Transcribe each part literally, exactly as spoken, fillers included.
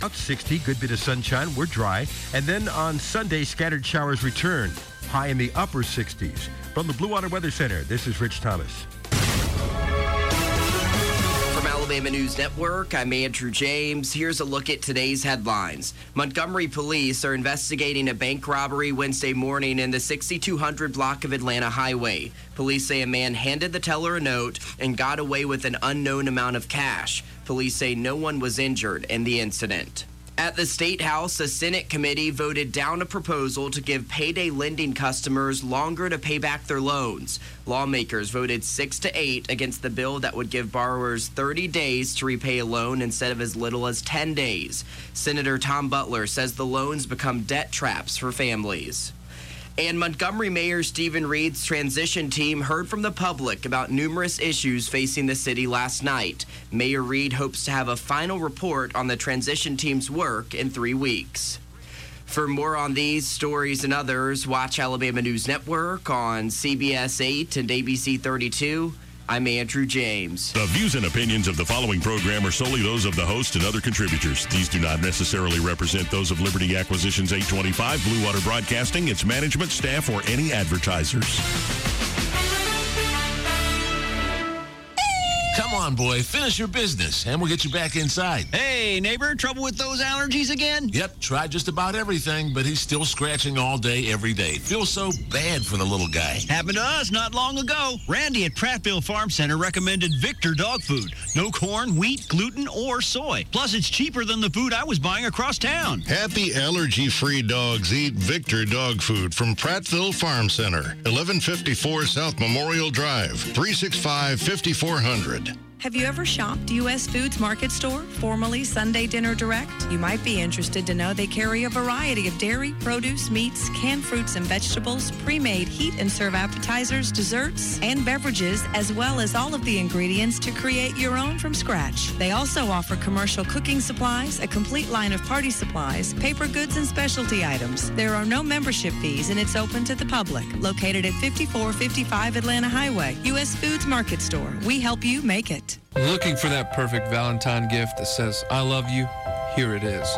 About sixty, good bit of sunshine. We're dry. And then on Sunday, scattered showers return. High in the upper sixties. From the Blue Water Weather Center, this is Rich Thomas. From Alabama News Network, I'm Andrew James. Here's a look at today's headlines. Montgomery police are investigating a bank robbery Wednesday morning in the sixty-two hundred block of Atlanta Highway. Police say a man handed the teller a note and got away with an unknown amount of cash. Police say no one was injured in the incident. At the State House, a Senate committee voted down a proposal to give payday lending customers longer to pay back their loans. Lawmakers voted six to eight against the bill that would give borrowers thirty days to repay a loan instead of as little as ten days. Senator Tom Butler says the loans become debt traps for families. And Montgomery Mayor Stephen Reed's transition team heard from the public about numerous issues facing the city last night. Mayor Reed hopes to have a final report on the transition team's work in three weeks. For more on these stories and others, watch Alabama News Network on C B S eight and A B C thirty-two. I'm Andrew James. The views and opinions of the following program are solely those of the host and other contributors. These do not necessarily represent those of Liberty Acquisitions eight twenty-five, Blue Water Broadcasting, its management, staff, or any advertisers. Come on, boy, finish your business, and we'll get you back inside. Hey, neighbor, trouble with those allergies again? Yep, tried just about everything, but he's still scratching all day, every day. Feels so bad for the little guy. Happened to us not long ago. Randy at Prattville Farm Center recommended Victor dog food. No corn, wheat, gluten, or soy. Plus, it's cheaper than the food I was buying across town. Happy allergy-free dogs eat Victor dog food from Prattville Farm Center, eleven fifty-four South Memorial Drive, three six five, five four zero zero. Have you ever shopped U S Foods Market Store, formerly Sunday Dinner Direct? You might be interested to know they carry a variety of dairy, produce, meats, canned fruits and vegetables, pre-made heat and serve appetizers, desserts, and beverages, as well as all of the ingredients to create your own from scratch. They also offer commercial cooking supplies, a complete line of party supplies, paper goods, and specialty items. There are no membership fees, and it's open to the public. Located at fifty-four fifty-five Atlanta Highway, U S Foods Market Store. We help you make it. Looking for that perfect Valentine gift that says, I love you? Here it is.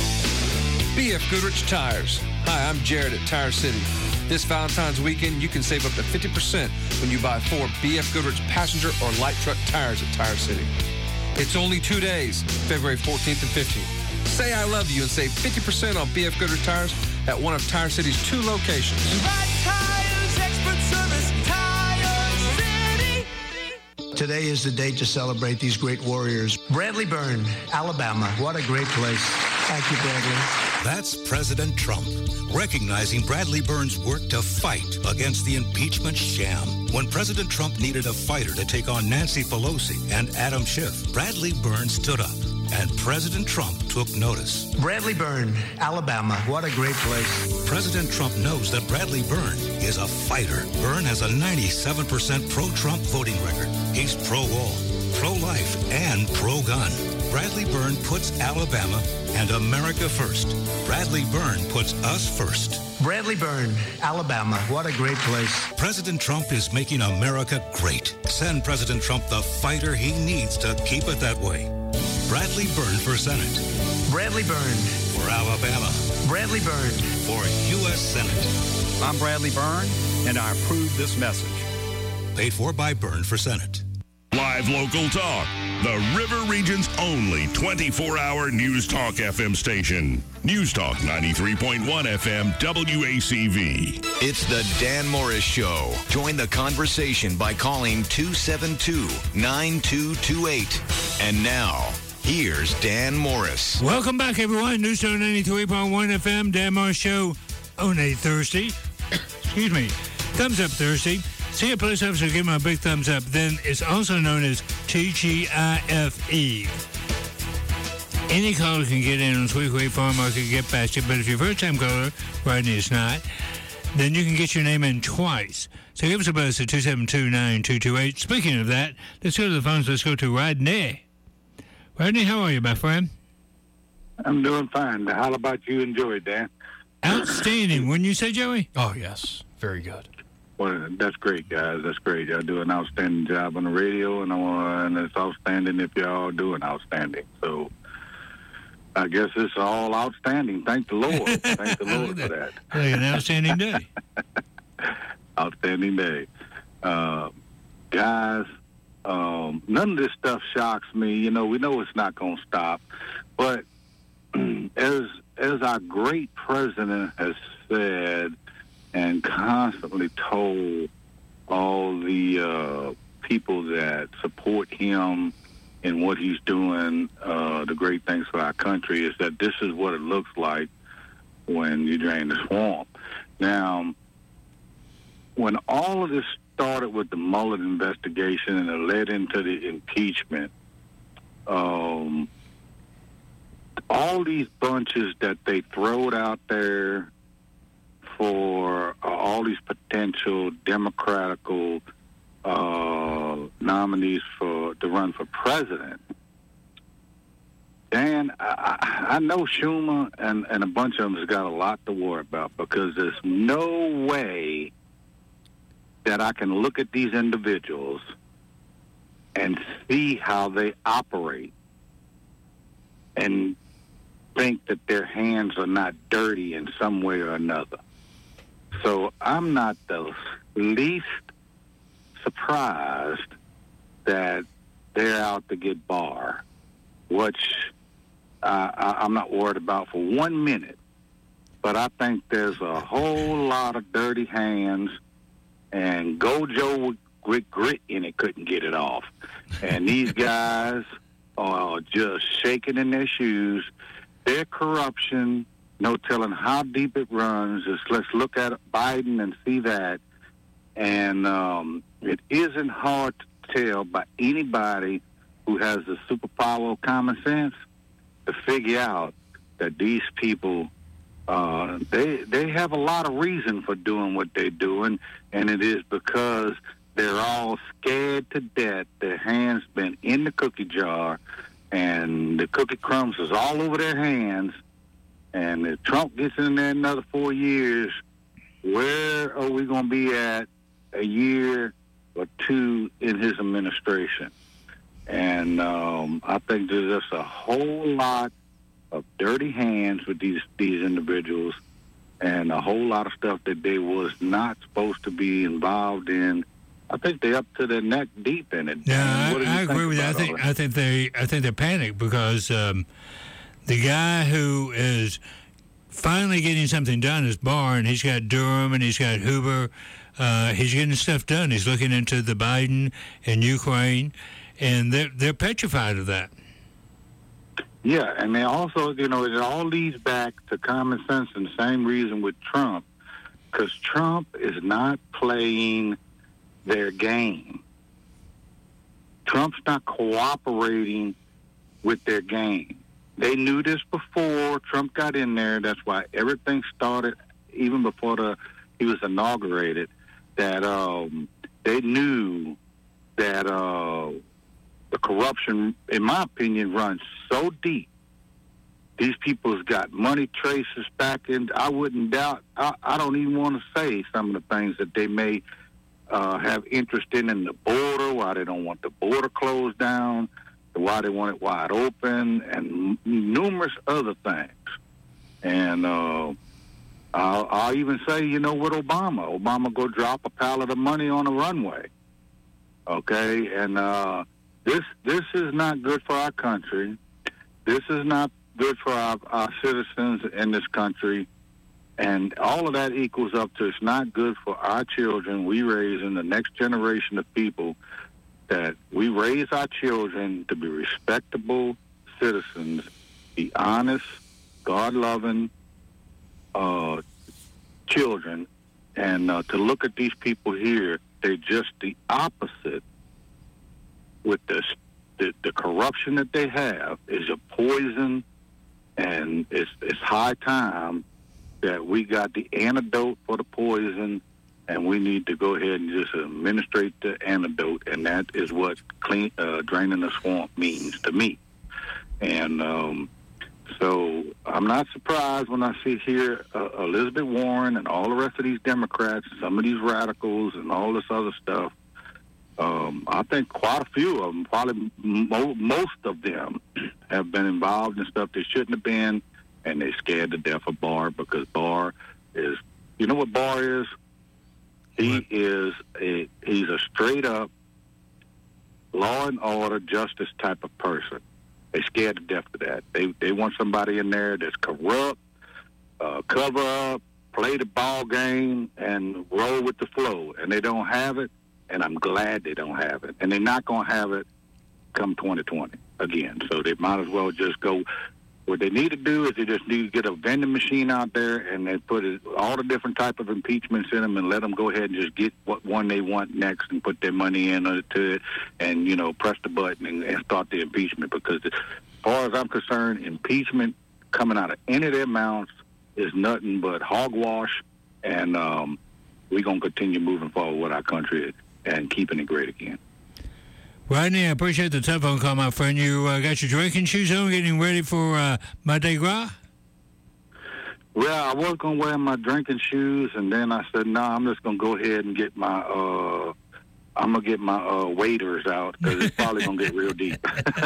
B F Goodrich Tires. Hi, I'm Jared at Tire City. This Valentine's weekend, you can save up to fifty percent when you buy four B F Goodrich passenger or light truck tires at Tire City. It's only two days, February fourteenth and fifteenth. Say I love you and save fifty percent on B F Goodrich Tires at one of Tire City's two locations. Right Tires, expert service, Tire City. Today is the day to celebrate these great warriors. Bradley Byrne, Alabama. What a great place. Thank you, Bradley. That's President Trump, recognizing Bradley Byrne's work to fight against the impeachment sham. When President Trump needed a fighter to take on Nancy Pelosi and Adam Schiff, Bradley Byrne stood up, and President Trump took notice. Bradley Byrne, Alabama. What a great place. President Trump knows that Bradley Byrne is a fighter. Byrne has a ninety-seven percent pro-Trump voting record. He's pro-wall, pro-life, and pro-gun. Bradley Byrne puts Alabama and America first. Bradley Byrne puts us first. Bradley Byrne, Alabama. What a great place. President Trump is making America great. Send President Trump the fighter he needs to keep it that way. Bradley Byrne for Senate. Bradley Byrne. For Alabama. Bradley Byrne. For U S Senate. I'm Bradley Byrne, and I approve this message. Paid for by Byrne for Senate. Live local talk. The River Region's only twenty-four hour News Talk F M station. News Talk ninety-three point one F M W A C V. It's the Dan Morris Show. Join the conversation by calling two seven two, nine two two eight. And now, here's Dan Morris. Welcome back, everyone. News Talk ninety-three point one F M, Dan Morris Show on a Thursday. Excuse me. Thumbs Up Thursday. See a police officer, give him a big thumbs up. Then it's also known as T G I F E. Any caller can get in on Sweetway Farm Market, get past you. But if you're a first-time caller, Rodney is not, then you can get your name in twice. So give us a buzz at two seven two, nine two two eight. Speaking of that, let's go to the phones. Let's go to Rodney. Rodney, how are you, my friend? I'm doing fine. How about you and Joey, Dan? Outstanding. Wouldn't you say, Joey? Oh, yes. Very good. Well, that's great, guys. That's great. Y'all do an outstanding job on the radio, and, I want, and it's outstanding if y'all do an outstanding. So I guess it's all outstanding. Thank the Lord. Thank the Lord for that. An outstanding day. Outstanding day. Uh, guys, um, none of this stuff shocks me. You know, we know it's not going to stop. But as as our great president has said and constantly told all the uh, people that support him in what he's doing, uh, the great things for our country, is that this is what it looks like when you drain the swamp. Now, when all of this started with the Mueller investigation and it led into the impeachment, um, all these bunches that they throwed out there for uh, all these potential Democratical uh, nominees for to run for president. Dan, I, I know Schumer and, and a bunch of them has got a lot to worry about, because there's no way that I can look at these individuals and see how they operate and think that their hands are not dirty in some way or another. So I'm not the least surprised that they're out to get Barr, which uh, I, I'm not worried about for one minute. But I think there's a whole lot of dirty hands, and Gojo with grit, grit in it couldn't get it off. And these guys are just shaking in their shoes. Their corruption, no telling how deep it runs. Just let's look at Biden and see that. And um, it isn't hard to tell by anybody who has the superpower of common sense to figure out that these people, uh, they they have a lot of reason for doing what they're doing, and it is because they're all scared to death. Their hands been in the cookie jar, and the cookie crumbs is all over their hands. And if Trump gets in there another four years, where are we going to be at a year or two in his administration? And um, I think there's just a whole lot of dirty hands with these, these individuals, and a whole lot of stuff that they was not supposed to be involved in. I think they're up to their neck deep in it. Yeah, What do you I, I agree think with you. I about all think that? I think they I think they're panicked because um, the guy who is finally getting something done is Barr, and he's got Durham and he's got Hoover. Uh, he's getting stuff done. He's looking into the Biden and Ukraine, and they're they're petrified of that. Yeah, and they also, you know, it all leads back to common sense, and the same reason with Trump, because Trump is not playing their game. Trump's not cooperating with their game. They knew this before Trump got in there. That's why everything started, even before the he was inaugurated, that um, they knew that uh, the corruption, in my opinion, runs so deep. These people's got money traces back in. I wouldn't doubt, I, I don't even want to say some of the things that they may uh, have interest in in the border, why they don't want the border closed down, why they want it wide open, and numerous other things. And uh, I'll, I'll even say, you know, with Obama, Obama go drop a pallet of money on a runway. Okay, and uh, this this is not good for our country. This is not good for our, our citizens in this country. And all of that equals up to it's not good for our children. We raise in the next generation of people that we raise our children to be respectable citizens, be honest, God-loving uh, children, and uh, to look at these people here, they're just the opposite. With this, the, the corruption that they have is a poison, and it's, it's high time that we got the antidote for the poison, and we need to go ahead and just administrate the antidote, and that is what clean, uh, draining the swamp means to me. And um, so I'm not surprised when I see here uh, Elizabeth Warren and all the rest of these Democrats, some of these radicals and all this other stuff. Um, I think quite a few of them, probably mo- most of them, have been involved in stuff they shouldn't have been, and they scared to death of Barr because Barr is, you know what Barr is? He what? is a he's a straight up law and order justice type of person. They scared to death of that. They they want somebody in there that's corrupt, uh, cover up, play the ball game, and roll with the flow. And they don't have it, and I'm glad they don't have it. And they're not going to have it come twenty twenty again. So they might as well just go. What they need to do is they just need to get a vending machine out there and they put it, all the different type of impeachments in them and let them go ahead and just get what one they want next and put their money into it and, you know, press the button and, and start the impeachment. Because as far as I'm concerned, impeachment coming out of any of their mouths is nothing but hogwash, and um, we're going to continue moving forward with our country and keeping it great again. Rodney, I appreciate the telephone call, my friend. You uh, got your drinking shoes on, getting ready for uh, Mardi Gras? Well, I was going to wear my drinking shoes, and then I said, no, nah, I'm just going to go ahead and get my, uh, I'm going to get my uh, waders out, because it's probably going to get real deep.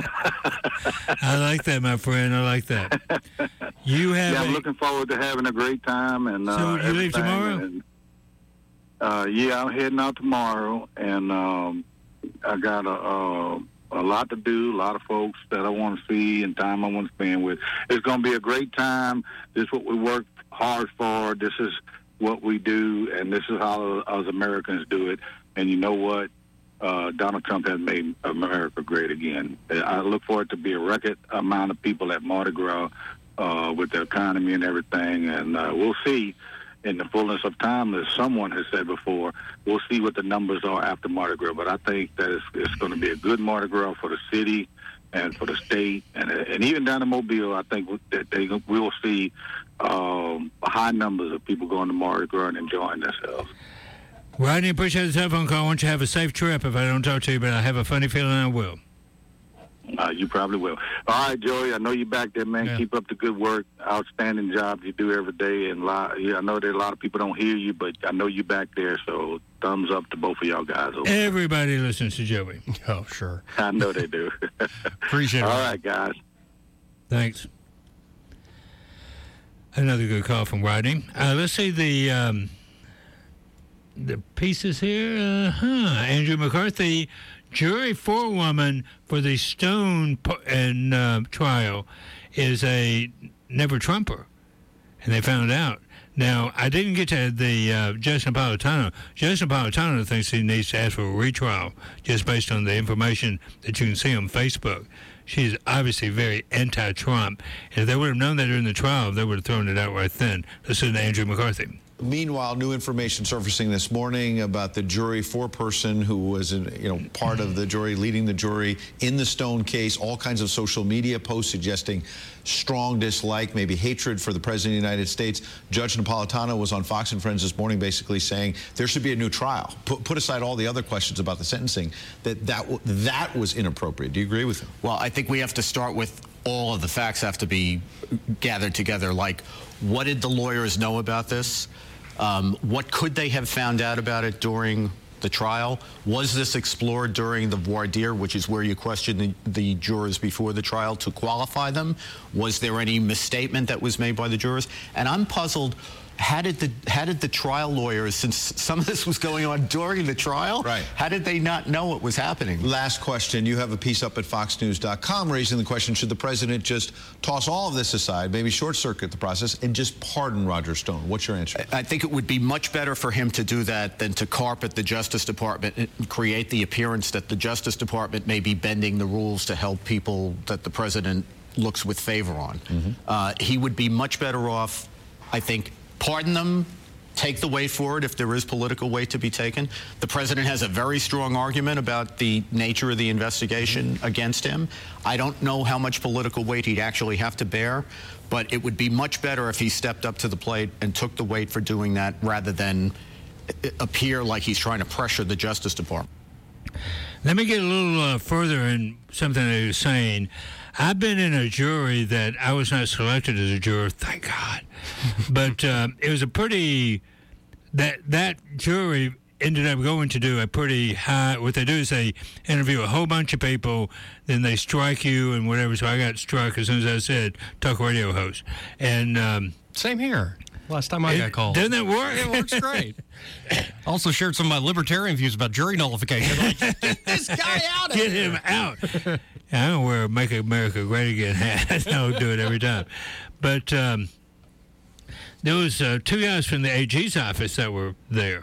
I like that, my friend. I like that. You have yeah, I'm a... looking forward to having a great time. And, uh, so you leave tomorrow? And, uh, yeah, I'm heading out tomorrow, and... Um, I got a, uh, a lot to do, a lot of folks that I want to see and time I want to spend with. It's going to be a great time. This is what we work hard for. This is what we do, and this is how us Americans do it. And you know what? Uh, Donald Trump has made America great again. I look for it to be a record amount of people at Mardi Gras uh, with the economy and everything, and uh, we'll see. In the fullness of time, as someone has said before, we'll see what the numbers are after Mardi Gras. But I think that it's, it's going to be a good Mardi Gras for the city and for the state, and and even down in Mobile. I think that they we will see um, high numbers of people going to Mardi Gras and enjoying themselves. Rodney, appreciate the telephone call. I want you to have a safe trip. If I don't talk to you, but I have a funny feeling I will. Uh, you probably will. All right, Joey, I know you're back there, man. Yeah. Keep up the good work. Outstanding job you do every day. And lot, yeah, I know that a lot of people don't hear you, but I know you're back there, so thumbs up to both of y'all guys. Over Everybody there. Listens to Joey. Oh, sure. I know they do. Appreciate it. All right, guys. Thanks. Another good call from Rodney. Uh, let's see the... Um, the pieces here. Uh-huh. Andrew McCarthy... Jury forewoman for the Stone and uh, trial is a never Trumper, and they found out. Now, I didn't get to the uh, Judge Napolitano. Judge Napolitano thinks he needs to ask for a retrial just based on the information that you can see on Facebook. She's obviously very anti-Trump, and if they would have known that during the trial, they would have thrown it out right then. Listen to Andrew McCarthy. Meanwhile, new information surfacing this morning about the jury foreperson who was, you know, part of the jury, leading the jury in the Stone case. All kinds of social media posts suggesting strong dislike, maybe hatred for the president of the United States. Judge Napolitano was on Fox and Friends this morning, basically saying there should be a new trial. Put, put aside all the other questions about the sentencing. That that that was inappropriate. Do you agree with him? Well, I think we have to start with all of the facts have to be gathered together. Like, what did the lawyers know about this? Um, what could they have found out about it during the trial? Was this explored during the voir dire, which is where you question the, the jurors before the trial to qualify them? Was there any misstatement that was made by the jurors? And I'm puzzled, how did the how did the trial lawyers, since some of this was going on during the trial, right. how did they not know what was happening? Last question. You have a piece up at fox news dot com raising the question, should the president just toss all of this aside, maybe short-circuit the process, and just pardon Roger Stone? What's your answer? I think it would be much better for him to do that than to carpet the Justice Department and create the appearance that the Justice Department may be bending the rules to help people that the president looks with favor on. Mm-hmm. Uh, he would be much better off, I think, pardon them, take the weight for it if there is political weight to be taken. The president has a very strong argument about the nature of the investigation against him. I don't know how much political weight he'd actually have to bear, but it would be much better if he stepped up to the plate and took the weight for doing that rather than appear like he's trying to pressure the Justice Department. Let me get a little uh, further in something that he was saying. I've been in a jury that I was not selected as a juror, thank God. But uh, it was a pretty, that that jury ended up going to do a pretty high. What they do is they interview a whole bunch of people, then they strike you and whatever. So I got struck as soon as I said talk radio host. And um, same here. Last time I it, got called. Doesn't that work? It works great. Also shared some of my libertarian views about jury nullification. Like, get this guy out of Get here. him out. I don't wear a Make America Great Again hat. I don't do it every time. But um, there was uh, two guys from the A G's office that were there.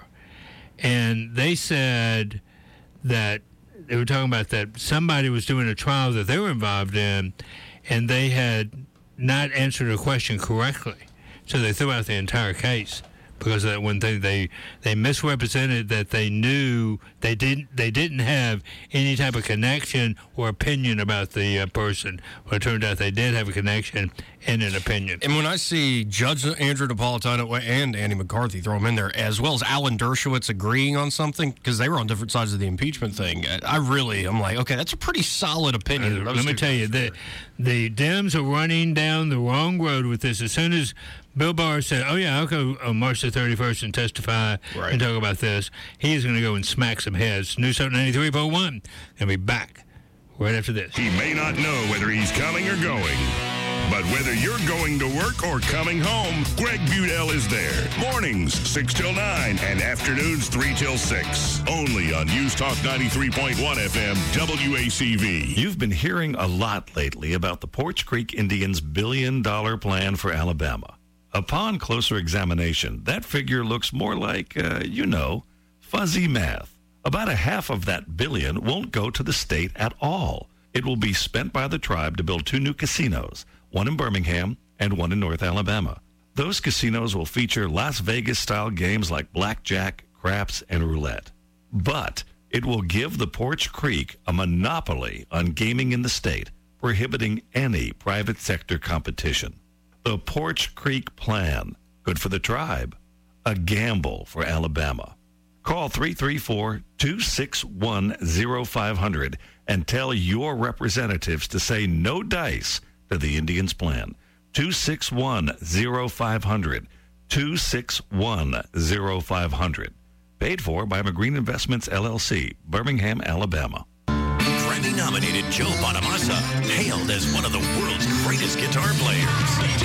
And they said that they were talking about that somebody was doing a trial that they were involved in, and they had not answered a question correctly. So they threw out the entire case because of that one thing. They they misrepresented that they knew they didn't they didn't have any type of connection or opinion about the uh, person. Well, it turned out they did have a connection and an opinion. And when I see Judge Andrew Napolitano and Andy McCarthy throw them in there, as well as Alan Dershowitz agreeing on something, because they were on different sides of the impeachment thing, I really, I'm like, okay, that's a pretty solid opinion. Uh, let me tell you, the, the Dems are running down the wrong road with this. As soon as Bill Barr said, oh, yeah, I'll go on March the thirty-first and testify right. and talk about this, he's going to go and smack some heads. News Talk ninety-three point one. And be back right after this. He may not know whether he's coming or going, but whether you're going to work or coming home, Greg Budell is there. Mornings, six till nine, and afternoons, three till six. Only on News Talk ninety-three point one F M, W A C V. You've been hearing a lot lately about the Poarch Creek Indians' billion-dollar plan for Alabama. Upon closer examination, that figure looks more like, uh, you know, fuzzy math. About a half of that billion won't go to the state at all. It will be spent by the tribe to build two new casinos, one in Birmingham and one in North Alabama. Those casinos will feature Las Vegas-style games like blackjack, craps, and roulette. But it will give the Poarch Creek a monopoly on gaming in the state, prohibiting any private sector competition. The Poarch Creek Plan, good for the tribe, a gamble for Alabama. Call three three four, two six one, zero five zero zero and tell your representatives to say no dice to the Indians' plan. two six one, zero five zero zero, two six one, zero five zero zero. Paid for by McGreen Investments, L L C, Birmingham, Alabama. Grammy-nominated Joe Bonamassa, hailed as one of the world's greatest guitar players.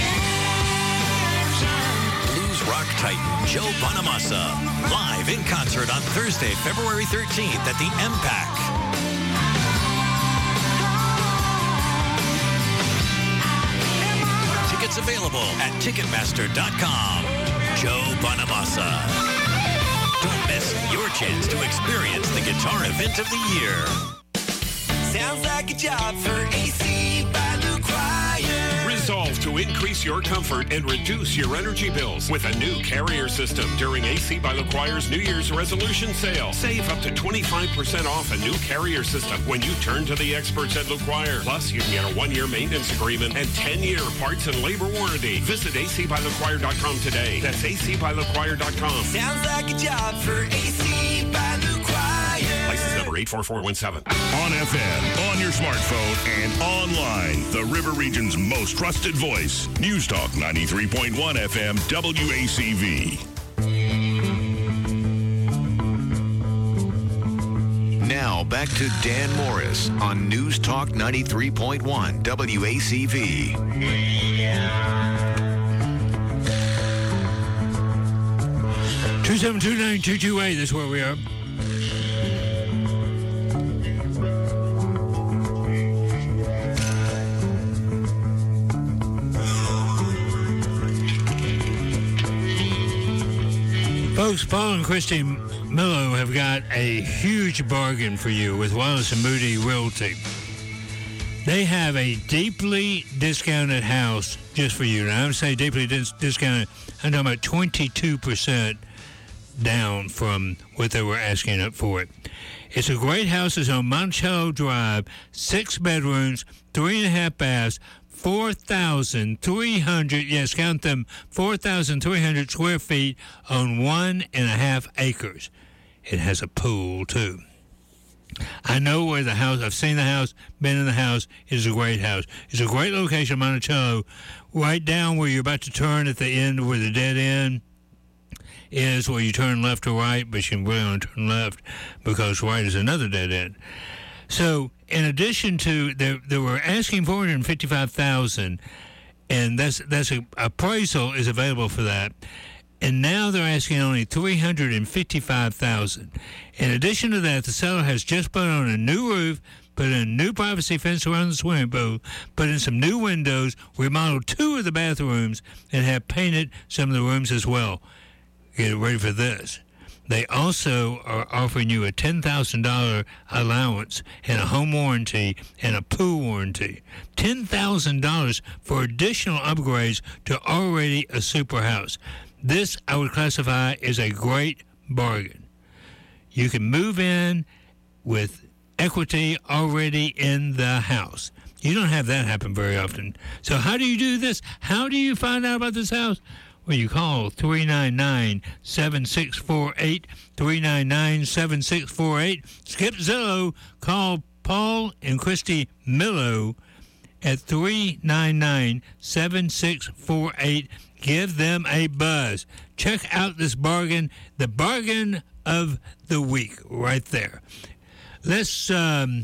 Blues rock titan Joe Bonamassa, live in concert on Thursday, February thirteenth at the M PAC. Tickets available at Ticketmaster dot com. Joe Bonamassa. Don't miss your chance to experience the guitar event of the year. Sounds like a job for A C by Lucquier. Resolve to increase your comfort and reduce your energy bills with a new carrier system during A C by Lucquier's New Year's resolution sale. Save up to twenty-five percent off a new carrier system when you turn to the experts at Lucquier. Plus, you can get a one-year maintenance agreement and ten-year parts and labor warranty. Visit A C by Lucquier dot com today. That's A C by Lucquier dot com. Sounds like a job for A C by Lucquier. License number eight four four one seven. On F M, on your smartphone, and online. The River Region's most trusted voice. News Talk ninety-three point one F M, W A C V. Now back to Dan Morris on News Talk ninety-three point one W A C V. two seven two nine two two eight, that's where we are. Folks, Paul and Christy Millo have got a huge bargain for you with Wallace and Moody Realty. They have a deeply discounted house just for you. Now, I'm saying deeply dis- discounted. I'm talking about twenty-two percent down from what they were asking up for it. It's a great house. It's on Monticello Drive, six bedrooms, three and a half baths, four thousand three hundred, yes, count them, four thousand three hundred square feet on one and a half acres. It has a pool, too. I know where the house, I've seen the house, been in the house. It's a great house. It's a great location, Monticello, right down where you're about to turn at the end where the dead end. is where you turn left or right, but you can really only turn left because right is another dead end. So in addition to, they, they were asking four hundred fifty-five thousand dollars, and that's, that's a, appraisal is available for that. And now they're asking only three hundred fifty-five thousand dollars. In addition to that, the seller has just put on a new roof, put in a new privacy fence around the swimming pool, put in some new windows, remodeled two of the bathrooms, and have painted some of the rooms as well. Get ready for this. They also are offering you a ten thousand dollars allowance and a home warranty and a pool warranty. ten thousand dollars for additional upgrades to already a super house. This I would classify as a great bargain. You can move in with equity already in the house. You don't have that happen very often. So how do you do this? How do you find out about this house? Well, you call three nine nine, seven six four eight, three nine nine, seven six four eight. Skip Zillow. Call Paul and Christy Millo at three nine nine, seven six four eight. Give them a buzz. Check out this bargain, the bargain of the week right there. Let's um,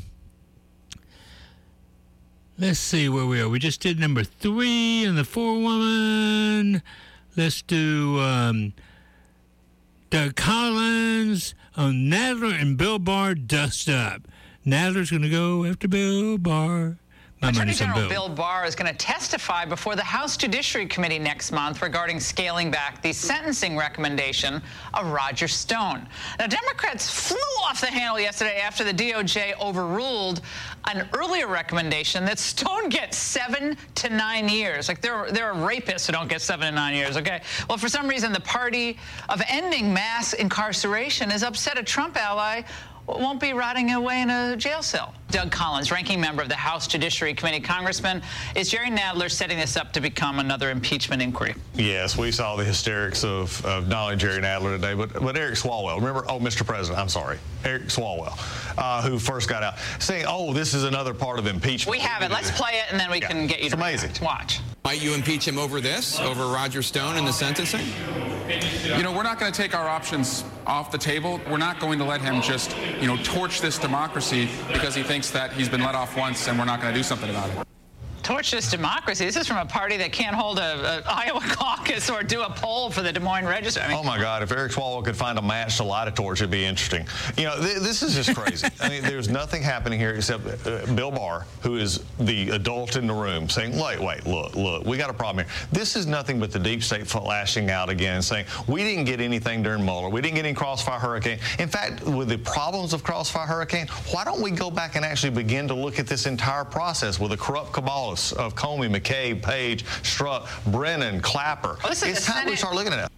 let's see where we are. We just did number three and the four woman. Let's do um, Doug Collins on Nadler and Bill Barr dust up. Nadler's going to go after Bill Barr. My Attorney money's on General Bill. Bill Barr is going to testify before the House Judiciary Committee next month regarding scaling back the sentencing recommendation of Roger Stone. Now, Democrats flew off the handle yesterday after the D O J overruled an earlier recommendation that Stone gets seven to nine years. Like, there, there are rapists who don't get seven to nine years, okay? Well, for some reason, the party of ending mass incarceration has upset a Trump ally won't be rotting away in a jail cell. Doug Collins, ranking member of the House Judiciary Committee. Congressman, is Jerry Nadler setting this up to become another impeachment inquiry? Yes, we saw the hysterics of, of not only Jerry Nadler today, but, but Eric Swalwell. Remember, oh, Mister President, I'm sorry, Eric Swalwell, uh, who first got out, saying, oh, this is another part of impeachment. We have it. Let's play it, and then we yeah. can get you it's to amazing. react. Watch. Might you impeach him over this, over Roger Stone and the sentencing? You know, we're not going to take our options off the table. We're not going to let him just, you know, torch this democracy because he thinks that he's been let off once and we're not going to do something about it. Torch this democracy. This is from a party that can't hold a, a Iowa caucus or do a poll for the Des Moines Register. I mean, oh, my God. If Eric Swalwell could find a match to light a torch, it'd be interesting. You know, th this is just crazy. I mean, there's nothing happening here except uh, Bill Barr, who is the adult in the room, saying, wait, wait, look, look, we got a problem here. This is nothing but the deep state lashing out again, saying, we didn't get anything during Mueller. We didn't get any Crossfire Hurricane. In fact, with the problems of Crossfire Hurricane, why don't we go back and actually begin to look at this entire process with the corrupt cabalists of Comey, McCabe, Page, Strzok, Brennan, Clapper. Well, it's time we start looking at it.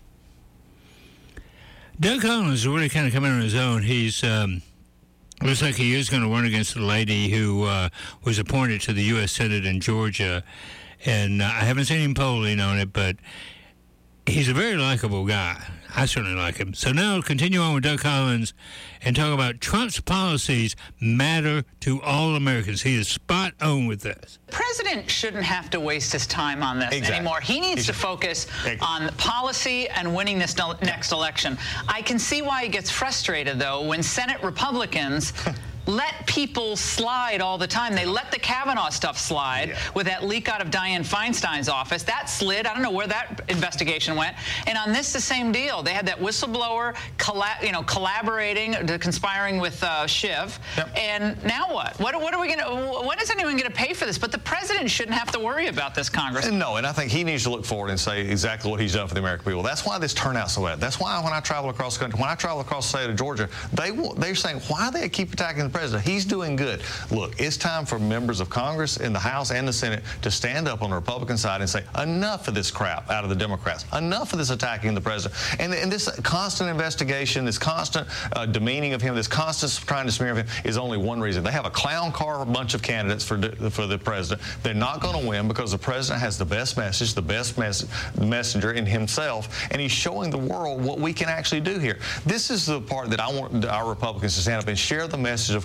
Doug Collins is really kind of coming on his own. He's um, looks like he is going to run against the lady who uh, was appointed to the U S Senate in Georgia, and uh, I haven't seen him polling on it, but he's a very likable guy. I certainly like him. So now we'll continue on with Doug Collins and talk about Trump's policies matter to all Americans. He is spot on with this. the president shouldn't have to waste his time on this exactly. anymore. He needs He's to focus exactly. on policy and winning this next election. I can see why he gets frustrated, though, when Senate Republicans let people slide all the time. They let the Kavanaugh stuff slide yeah. with that leak out of Dianne Feinstein's office. That slid. I don't know where that investigation went. And on this, the same deal. They had that whistleblower, colla you know, collaborating, conspiring with uh, Schiff. Yep. And now what? What, what are we going to? When is anyone going to pay for this? But the president shouldn't have to worry about this, Congress. And no, and I think he needs to look forward and say exactly what he's done for the American people. That's why this turnout's so bad. That's why when I travel across the country, when I travel across the state of Georgia, they they're saying, why do they keep attacking the president? He's doing good. Look, it's time for members of Congress in the House and the Senate to stand up on the Republican side and say, enough of this crap out of the Democrats. Enough of this attacking the president. And, and this constant investigation, this constant uh, demeaning of him, this constant trying to smear him is only one reason. They have a clown car bunch of candidates for, for the president. They're not going to win because the president has the best message, the best mes messenger in himself, and he's showing the world what we can actually do here. This is the part that I want our Republicans to stand up and share the message of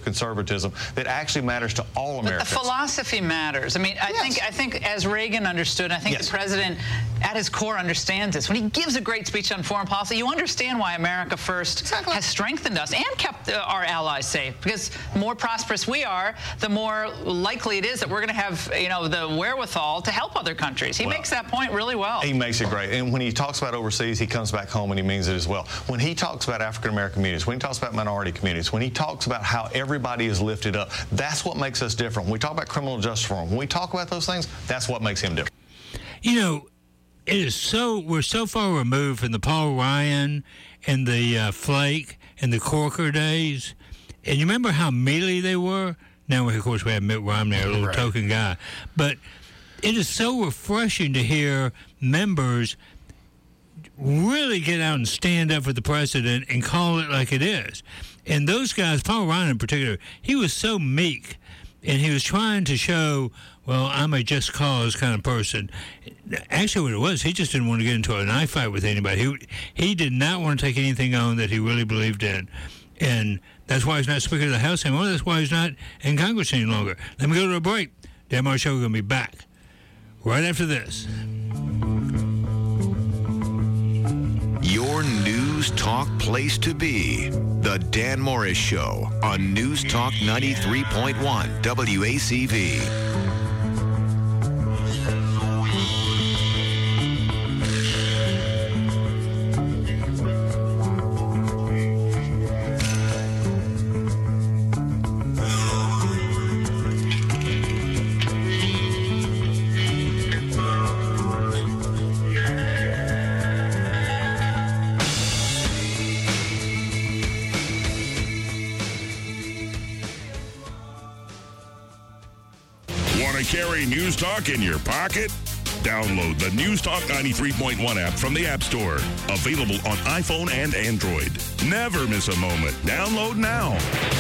of conservatism that actually matters to all Americans. But the philosophy matters. I mean, I yes. think I think as Reagan understood, I think yes. the president at his core understands this. When he gives a great speech on foreign policy, you understand why America First exactly. has strengthened us and kept uh, our allies safe. Because the more prosperous we are, the more likely it is that we're going to have, you know, the wherewithal to help other countries. He well, makes that point really well. He makes it great. And when he talks about overseas, he comes back home and he means it as well. When he talks about African American communities, when he talks about minority communities, when he talks about how everybody is lifted up, that's what makes us different. When we talk about criminal justice reform, when we talk about those things, that's what makes him different. You know, it is so, we're so far removed from the Paul Ryan and the uh, Flake and the Corker days. And you remember how mealy they were? Now, of course, we have Mitt Romney, a little right. token guy. But it is so refreshing to hear members really get out and stand up for the president and call it like it is. And those guys, Paul Ryan in particular, he was so meek. And he was trying to show, well, I'm a just cause kind of person. Actually, what it was, he just didn't want to get into a knife fight with anybody. He, he did not want to take anything on that he really believed in. And that's why he's not Speaker of the House anymore. That's why he's not in Congress any longer. Let me go to a break. Dan Morris Show, we're going to be back right after this. Your News Talk place to be. The Dan Morris Show on News Talk ninety-three point one W A C V. Carry News Talk in your pocket? Download the News Talk ninety-three point one app from the App Store. Available on iPhone and Android. Never miss a moment. Download now.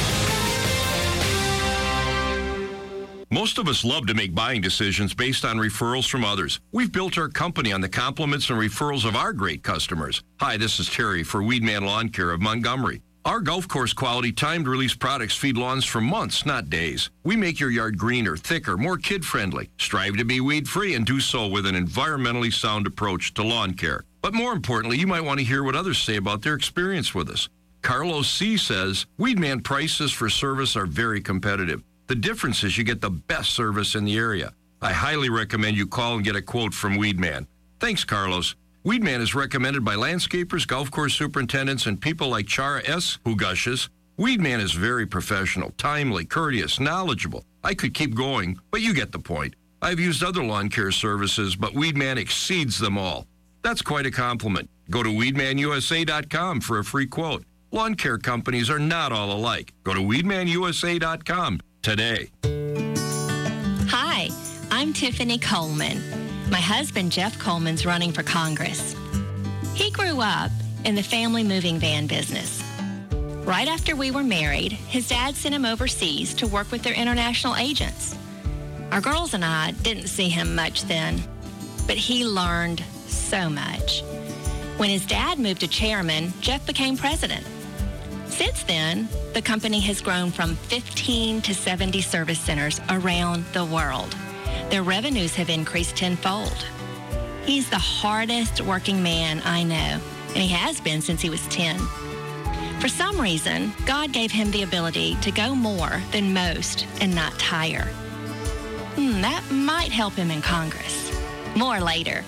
Most of us love to make buying decisions based on referrals from others. We've built our company on the compliments and referrals of our great customers. Hi, this is Terry for Weedman Lawn Care of Montgomery. Our golf course quality timed release products feed lawns for months, not days. We make your yard greener, thicker, more kid-friendly. Strive to be weed-free and do so with an environmentally sound approach to lawn care. But more importantly, you might want to hear what others say about their experience with us. Carlos C. says, Weedman prices for service are very competitive. The difference is you get the best service in the area. I highly recommend you call and get a quote from Weedman. Thanks, Carlos. Weedman is recommended by landscapers, golf course superintendents, and people like Chara S., who gushes. Weedman is very professional, timely, courteous, knowledgeable. I could keep going, but you get the point. I've used other lawn care services, but Weedman exceeds them all. That's quite a compliment. Go to weedman U S A dot com for a free quote. Lawn care companies are not all alike. Go to weedman U S A dot com today. Hi, I'm Tiffany Coleman. My husband, Jeff Coleman's running for Congress. He grew up in the family moving van business. Right after we were married, his dad sent him overseas to work with their international agents. Our girls and I didn't see him much then, but he learned so much. When his dad moved to chairman, Jeff became president. Since then, the company has grown from fifteen to seventy service centers around the world. Their revenues have increased tenfold. He's the hardest working man I know, and he has been since he was ten. For some reason, God gave him the ability to go more than most and not tire. Hmm, that might help him in Congress. More later.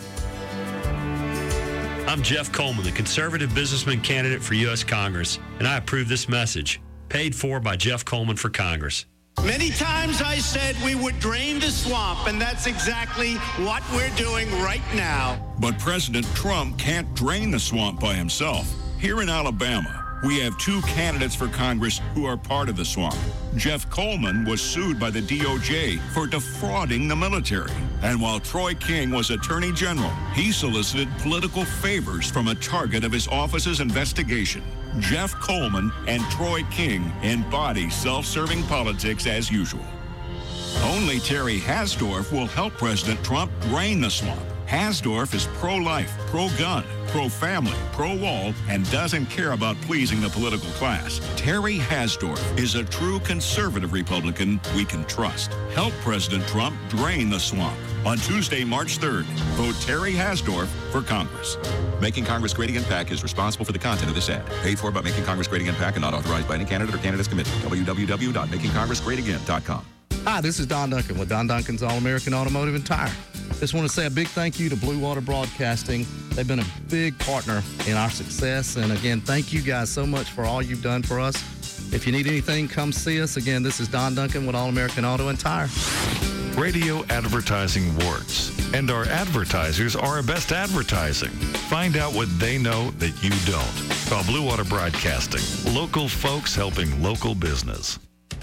I'm Jeff Coleman, the conservative businessman candidate for U S Congress, and I approve this message, paid for by Jeff Coleman for Congress. Many times I said we would drain the swamp, and that's exactly what we're doing right now. But President Trump can't drain the swamp by himself. Here in Alabama, we have two candidates for Congress who are part of the swamp. Jeff Coleman was sued by the D O J for defrauding the military. And while Troy King was Attorney General, he solicited political favors from a target of his office's investigation. Jeff Coleman and Troy King embody self-serving politics as usual. Only Terry Hasdorf will help President Trump drain the swamp. Hasdorf is pro-life, pro-gun, pro-family, pro-wall, and doesn't care about pleasing the political class. Terry Hasdorf is a true conservative Republican we can trust. Help President Trump drain the swamp. On Tuesday, March third, vote Terry Hasdorf for Congress. Making Congress Great Again PAC is responsible for the content of this ad. Paid for by Making Congress Great Again PAC and not authorized by any candidate or candidates committee. w w w dot making congress great again dot com. Hi, this is Don Duncan with Don Duncan's All-American Automotive and Tire. Just want to say a big thank you to Blue Water Broadcasting. They've been a big partner in our success. And again, thank you guys so much for all you've done for us. If you need anything, come see us. Again, this is Don Duncan with All-American Auto and Tire. Radio advertising works, and our advertisers are our best advertising. Find out what they know that you don't. Call Blue Water Broadcasting. Local folks helping local business.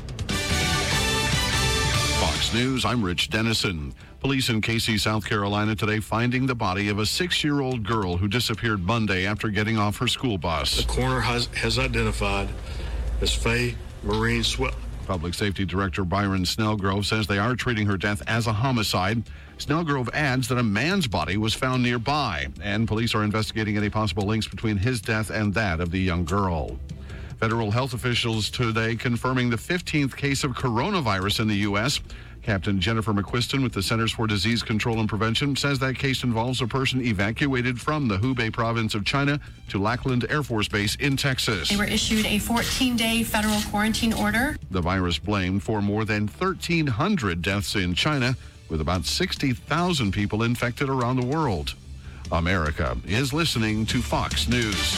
Fox News, I'm Rich Dennison. Police in Casey, South Carolina today finding the body of a six-year-old girl who disappeared Monday after getting off her school bus. The coroner has, has identified as Faye Marine Swell. Public Safety Director Byron Snellgrove says they are treating her death as a homicide. Snellgrove adds that a man's body was found nearby, and police are investigating any possible links between his death and that of the young girl. Federal health officials today confirming the fifteenth case of coronavirus in the U S Captain Jennifer McQuiston with the Centers for Disease Control and Prevention says that case involves a person evacuated from the Hubei province of China to Lackland Air Force Base in Texas. They were issued a fourteen-day federal quarantine order. The virus blamed for more than thirteen hundred deaths in China, with about sixty thousand people infected around the world. America is listening to Fox News.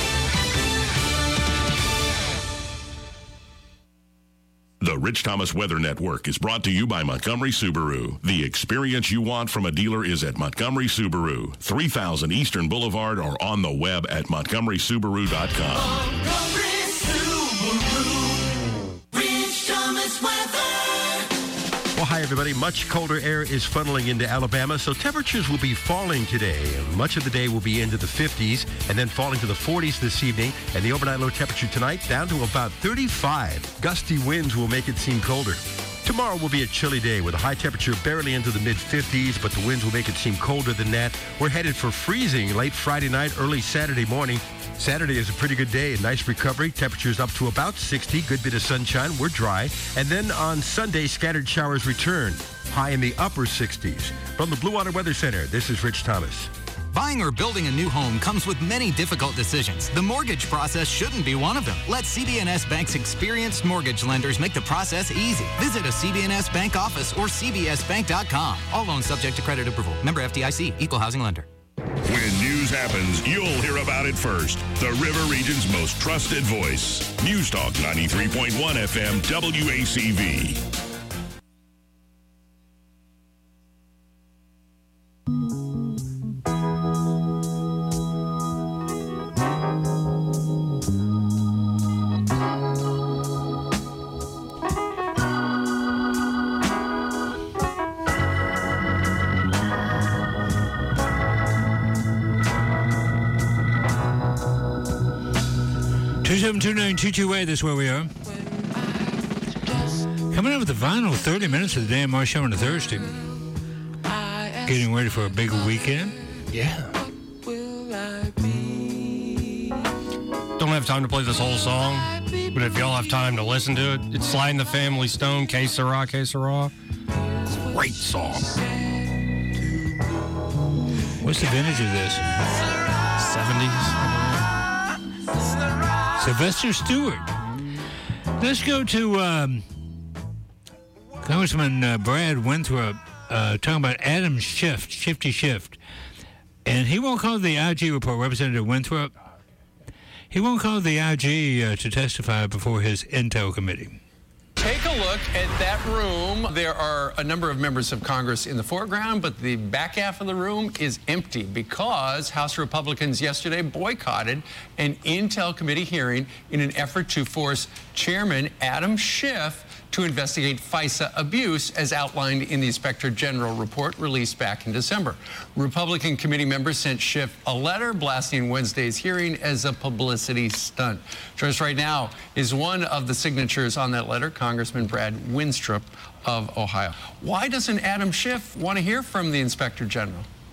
The Rich Thomas Weather Network is brought to you by Montgomery Subaru. The experience you want from a dealer is at Montgomery Subaru, three thousand Eastern Boulevard, or on the web at montgomery subaru dot com. Montgomery Subaru, Rich Thomas Weather. Well, hi, everybody. Much colder air is funneling into Alabama, so temperatures will be falling today. Much of the day will be into the fifties and then falling to the forties this evening. And the overnight low temperature tonight down to about thirty-five. Gusty winds will make it seem colder. Tomorrow will be a chilly day with a high temperature barely into the mid-fifties, but the winds will make it seem colder than that. We're headed for freezing late Friday night, early Saturday morning. Saturday is a pretty good day, a nice recovery. Temperatures up to about sixty, good bit of sunshine. We're dry. And then on Sunday, scattered showers return, high in the upper sixties. From the Blue Water Weather Center, this is Rich Thomas. Buying or building a new home comes with many difficult decisions. The mortgage process shouldn't be one of them. Let C B N S Bank's experienced mortgage lenders make the process easy. Visit a C B N S Bank office or c b s bank dot com. All loans subject to credit approval. Member F D I C, Equal Housing Lender. When news happens, you'll hear about it first. The River Region's most trusted voice. News Talk ninety-three point one F M W A C V. two seven two nine two two eight, that's where we are. Coming up with the final thirty minutes of the Dan Marsh Show on a Thursday. Getting ready for a big weekend. Yeah. Don't have time to play this whole song, but if y'all have time to listen to it, it's Sly and the Family Stone, Que Sera, Que Sera. Great song. What's the vintage of this? seventies. Sylvester Stewart. Let's go to um, Congressman uh, Brad Winthrop uh, talking about Adam Schiff, Shifty Schiff. And he won't call the I G report, Representative Winthrop. He won't call the I G uh, to testify before his Intel committee. Take a look at that room. There are a number of members of Congress in the foreground, but the back half of the room is empty because House Republicans yesterday boycotted an Intel committee hearing in an effort to force Chairman Adam Schiff to investigate FISA abuse, as outlined in the Inspector General report released back in December. Republican committee members sent Schiff a letter blasting Wednesday's hearing as a publicity stunt. Joining us right now is one of the signatures on that letter, Congressman Brad Winthrop of Ohio. Why doesn't Adam Schiff want to hear from the Inspector General?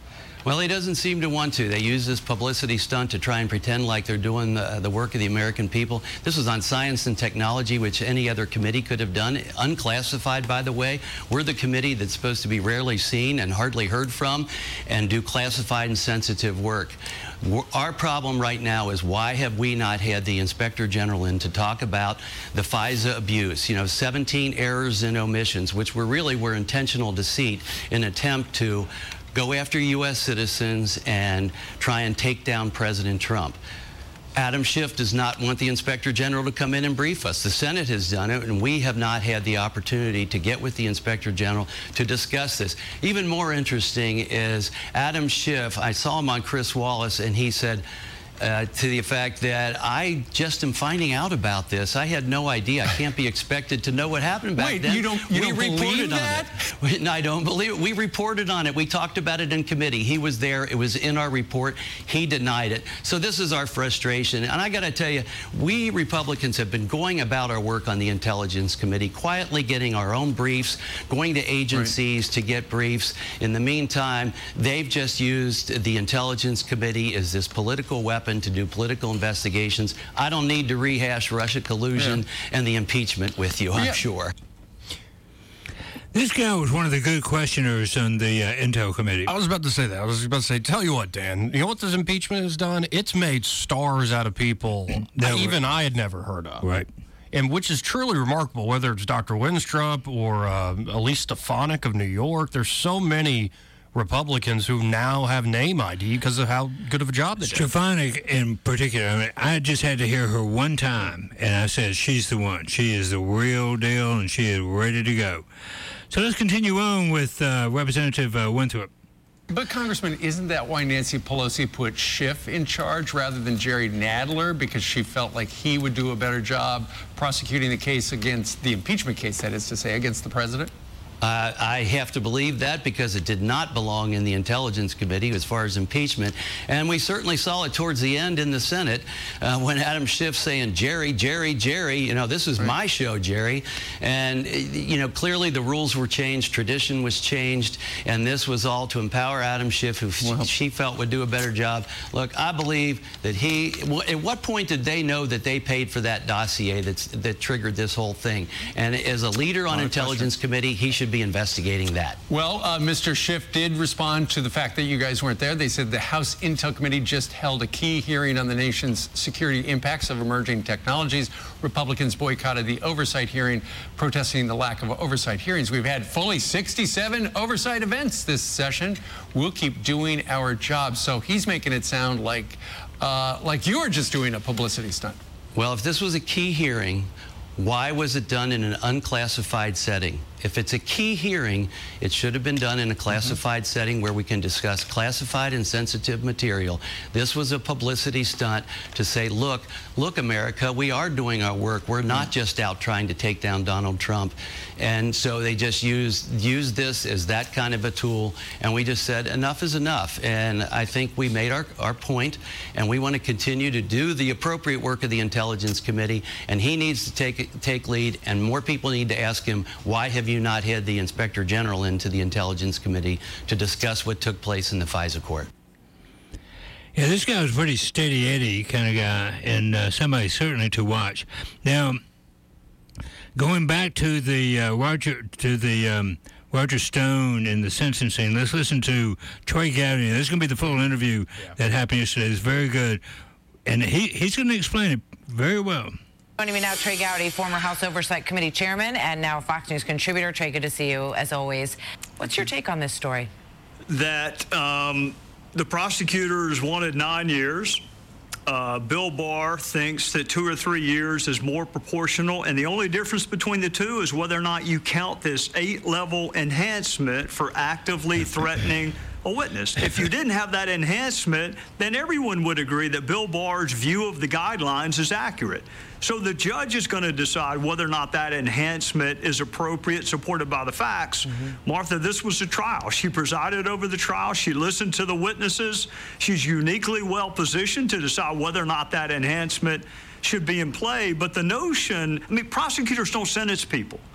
Well, he doesn't seem to want to. They use this publicity stunt to try and pretend like they're doing the, the work of the American people. This was on science and technology, which any other committee could have done. Unclassified, by the way. We're the committee that's supposed to be rarely seen and hardly heard from and do classified and sensitive work. Our problem right now is why have we not had the Inspector General in to talk about the FISA abuse? You know, seventeen errors and omissions, which were really were intentional deceit in an attempt to go after U S citizens and try and take down President Trump. Adam Schiff does not want the Inspector General to come in and brief us. The Senate has done it, and we have not had the opportunity to get with the Inspector General to discuss this. Even more interesting is Adam Schiff, I saw him on Chris Wallace, and he said, Uh, to the effect that I just am finding out about this. I had no idea. I can't be expected to know what happened back Wait, then. you don't, you we don't reported believe on that? it. No, I don't believe it. We reported on it. We talked about it in committee. He was there. It was in our report. He denied it. So this is our frustration. And I got to tell you, we Republicans have been going about our work on the Intelligence Committee, quietly getting our own briefs, going to agencies right. to get briefs. In the meantime, they've just used the Intelligence Committee as this political weapon to do political investigations. I don't need to rehash Russia collusion yeah. and the impeachment with you, I'm yeah. sure. This guy was one of the good questioners on the uh, Intel Committee. I was about to say that. I was about to say, tell you what, Dan, you know what this impeachment has done? It's made stars out of people that even I had never heard of. Right. And which is truly remarkable, whether it's Doctor Winstrup or uh, Elise Stefanik of New York. There's so many Republicans who now have name I D because of how good of a job they did. Stefanik in particular, I mean, I just had to hear her one time, and I said, she's the one. She is the real deal, and she is ready to go. So let's continue on with uh, Representative uh, Winthrop. But, Congressman, isn't that why Nancy Pelosi put Schiff in charge rather than Jerry Nadler? Because she felt like he would do a better job prosecuting the case against, the impeachment case, that is to say, against the president? Uh, I have to believe that because it did not belong in the Intelligence Committee as far as impeachment. And we certainly saw it towards the end in the Senate uh, when Adam Schiff saying, Jerry, Jerry, Jerry, you know, this is right. my show, Jerry. And, you know, clearly the rules were changed, tradition was changed, and this was all to empower Adam Schiff, who well, she felt would do a better job. Look, I believe that he, at what point did they know that they paid for that dossier that's, that triggered this whole thing? And as a leader on Intelligence Committee, he should be investigating that. Well, uh, Mister Schiff did respond to the fact that you guys weren't there. They said the House Intel Committee just held a key hearing on the nation's security impacts of emerging technologies. Republicans boycotted the oversight hearing, protesting the lack of oversight hearings. We've had fully sixty-seven oversight events this session. We'll keep doing our job. So he's making it sound like, uh, like you're just doing a publicity stunt. Well, if this was a key hearing, why was it done in an unclassified setting? If it's a key hearing, it should have been done in a classified mm-hmm. setting where we can discuss classified and sensitive material. This was a publicity stunt to say, look, look, America, we are doing our work. We're not just out trying to take down Donald Trump. And so they just used, used this as that kind of a tool. And we just said, enough is enough. And I think we made our, our point, and we want to continue to do the appropriate work of the Intelligence Committee. And he needs to take, take lead, and more people need to ask him, why have you not had the Inspector General into the Intelligence Committee to discuss what took place in the FISA court? Yeah, this guy was a pretty steady Eddie kind of guy, and uh, somebody certainly to watch. Now, going back to the uh, Roger to the um, Roger Stone and the sentencing, let's listen to Trey Gowdy. This is going to be the full interview yeah. that happened yesterday. It's very good, and he he's going to explain it very well. Joining me now, Trey Gowdy, former House Oversight Committee chairman and now Fox News contributor. Trey, good to see you, as always. What's your take on this story? That um, the prosecutors wanted nine years. Uh, Bill Barr thinks that two or three years is more proportional, and the only difference between the two is whether or not you count this eight-level enhancement for actively threatening a witness. If you didn't have that enhancement, then everyone would agree that Bill Barr's view of the guidelines is accurate. So the judge is going to decide whether or not that enhancement is appropriate, supported by the facts. Mm-hmm. Martha, this was a trial. She presided over the trial. She listened to the witnesses. She's uniquely well positioned to decide whether or not that enhancement should be in play. But the notion, I mean, prosecutors don't sentence people.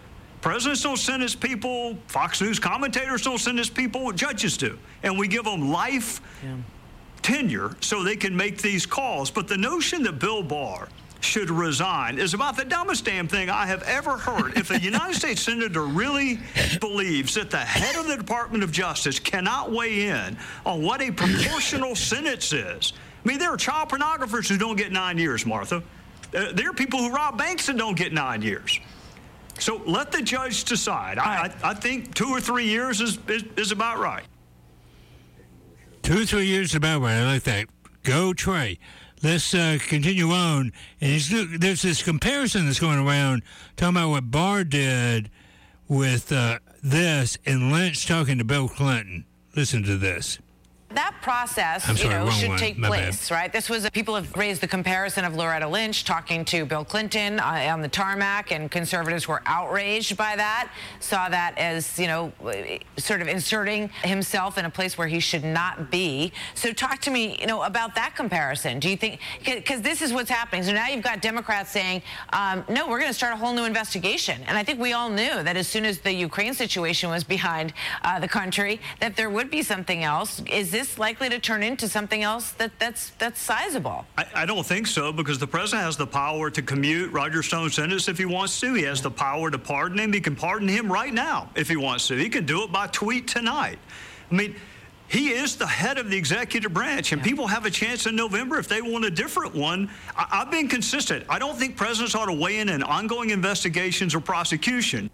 Presidents don't sentence people. Fox News commentators don't sentence people. Judges do. And we give them life yeah. tenure so they can make these calls. But the notion that Bill Barr should resign is about the dumbest damn thing I have ever heard. If a United States Senator really believes that the head of the Department of Justice cannot weigh in on what a proportional sentence is, I mean, there are child pornographers who don't get nine years, Martha. Uh, there are people who rob banks and don't get nine years. So let the judge decide. I, I, I think two or three years is, is, is about right. Two or three years is about right. I like that. Go, Trey. Let's uh, continue on. And it's, there's this comparison that's going around talking about what Barr did with uh, this and Lynch talking to Bill Clinton. Listen to this. That process, sorry, you know, should one. take My place, bad. right? This was, people have raised the comparison of Loretta Lynch talking to Bill Clinton uh, on the tarmac, and conservatives were outraged by that, saw that as, you know, sort of inserting himself in a place where he should not be. So talk to me, you know, about that comparison. Do you think, because this is what's happening. So now you've got Democrats saying, um, no, we're going to start a whole new investigation. And I think we all knew that as soon as the Ukraine situation was behind uh, the country, that there would be something else. Is this likely to turn into something else that, that's that's sizable? I, I don't think so, because the president has the power to commute Roger Stone's sentence if he wants to. He has the power to pardon him. He can pardon him right now if he wants to. He can do it by tweet tonight. I mean, he is the head of the executive branch, and yeah. people have a chance in November if they want a different one. I, I've been consistent. I don't think presidents ought to weigh in in ongoing investigations or prosecution.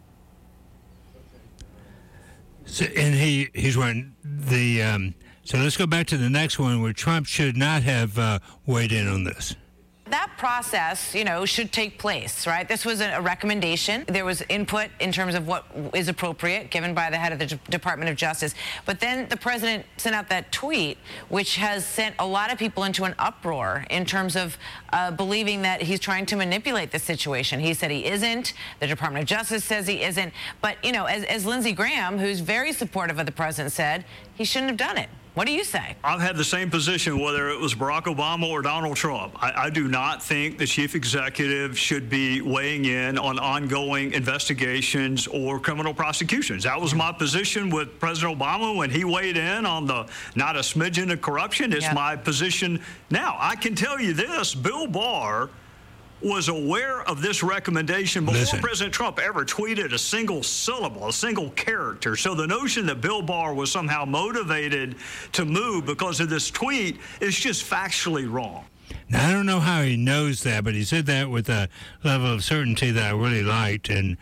So, and he he's running the. Um, so let's go back to the next one where Trump should not have uh, weighed in on this. That process, you know, should take place, right? This was a recommendation. There was input in terms of what is appropriate given by the head of the D- Department of Justice. But then the president sent out that tweet, which has sent a lot of people into an uproar in terms of uh, believing that he's trying to manipulate the situation. He said he isn't. The Department of Justice says he isn't. But, you know, as, as Lindsey Graham, who's very supportive of the president, said, he shouldn't have done it. What do you say? I've had the same position whether it was Barack Obama or Donald Trump. I, I do not think the chief executive should be weighing in on ongoing investigations or criminal prosecutions. That was my position with President Obama when he weighed in on the not a smidgen of corruption. It's yeah. my position now. I can tell you this, Bill Barr was aware of this recommendation before Listen. President Trump ever tweeted a single syllable, a single character. So the notion that Bill Barr was somehow motivated to move because of this tweet is just factually wrong. Now, I don't know how he knows that, but he said that with a level of certainty that I really liked. And